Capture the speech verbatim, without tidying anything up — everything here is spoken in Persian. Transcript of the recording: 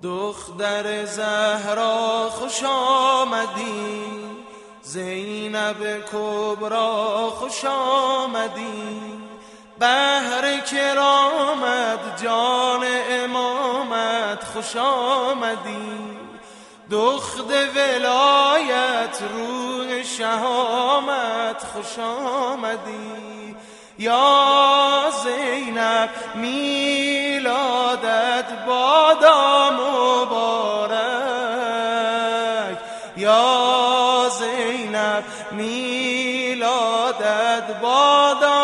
دختر زهرا خوش آمدی، زینب کبرا خوش آمدی، بهر کرامت جان امامت خوش آمدی، دخت ولایت روح شهامت خوش آمدی. یا زینب میلادت بادا مبارک، یا زینب میلادت بادا